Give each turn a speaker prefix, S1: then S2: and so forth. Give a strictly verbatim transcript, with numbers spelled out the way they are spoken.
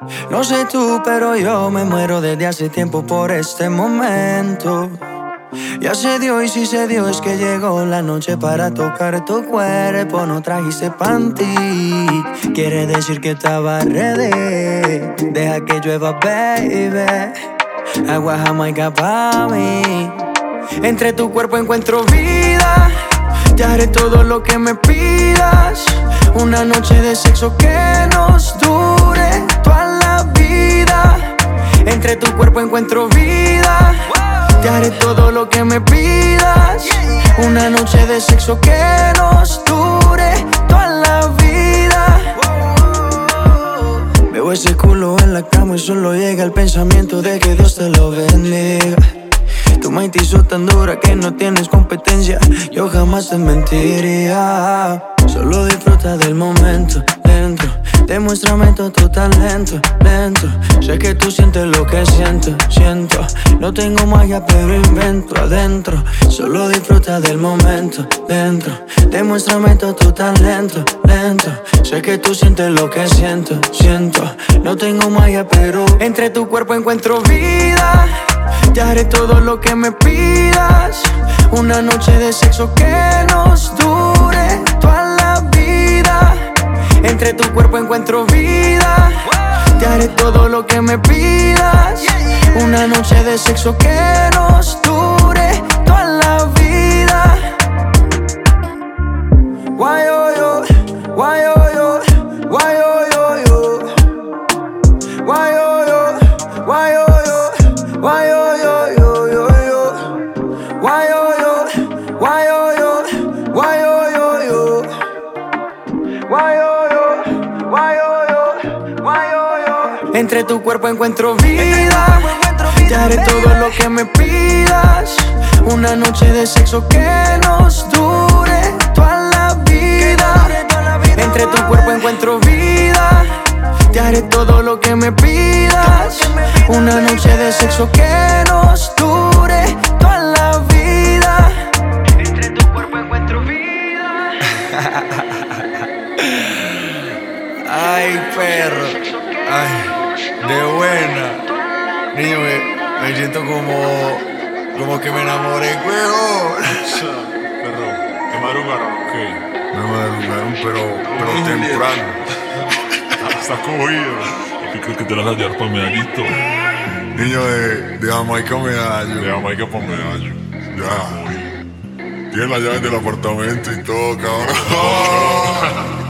S1: No sé tú, pero yo me muero desde hace tiempo por este momento. Ya se dio y si se dio es que llegó la noche para tocar tu cuerpo. No trajiste panty, quiere decir que estaba ready. Deja que llueva, baby. Agua jamaica pa' mí. Entre tu cuerpo encuentro vida. Te haré todo lo que me pidas. Una noche de sexo que nos dure toda la vida. Entre tu cuerpo encuentro vida. Te haré todo lo que me pidas. Una noche de sexo que nos dure toda la vida. Veo ese culo en la cama y solo llega el pensamiento de que Dios te lo bendiga. Tu mente hizo tan dura que no tienes competencia. Yo jamás te mentiría. Solo disfruta del momento dentro. Demuéstrame todo tu talento lento. Sé que tú sientes lo que siento, siento. No tengo magia pero invento adentro. Solo disfruta del momento dentro. Demuéstrame todo tu talento lento. Sé que tú sientes lo que siento, siento. No tengo magia pero entre tu cuerpo encuentro vida. Te haré todo lo que me pidas. Una noche de sexo que nos dure toda la vida. Entre tu cuerpo encuentro vida. Te haré todo lo que me pidas. Una noche de sexo que nos dure toda la vida. Why yo yo, why yo yo, why yo yo yo, why yo yo, why yo yo, why yo yo yo yo yo, why yo yo, why yo yo, why yo yo yo, why yo yo, why yo yo, why yo yo. Entre tu cuerpo encuentro vida. Te haré todo lo que me pidas. Una noche de sexo que nos dure toda la vida. Entre tu cuerpo encuentro vida. Te haré todo lo que me pidas. Una noche de sexo que nos dure toda la vida. Entre tu cuerpo encuentro vida.
S2: Ay, perro. Ay, de buena. Niño, me, me siento como, como que me enamoré, huevón.
S3: Perro, ¿te madrugaron? ¿Qué?
S2: Me madrugaron, pero, pero temprano.
S3: Está cogido. ¿Qué crees que te las vas a llevar para Medallito?
S2: Niño de, de Jamaica Medallo.
S3: De Jamaica para Medallo.
S2: Ya. Tiene las llaves del apartamento y todo, cabrón.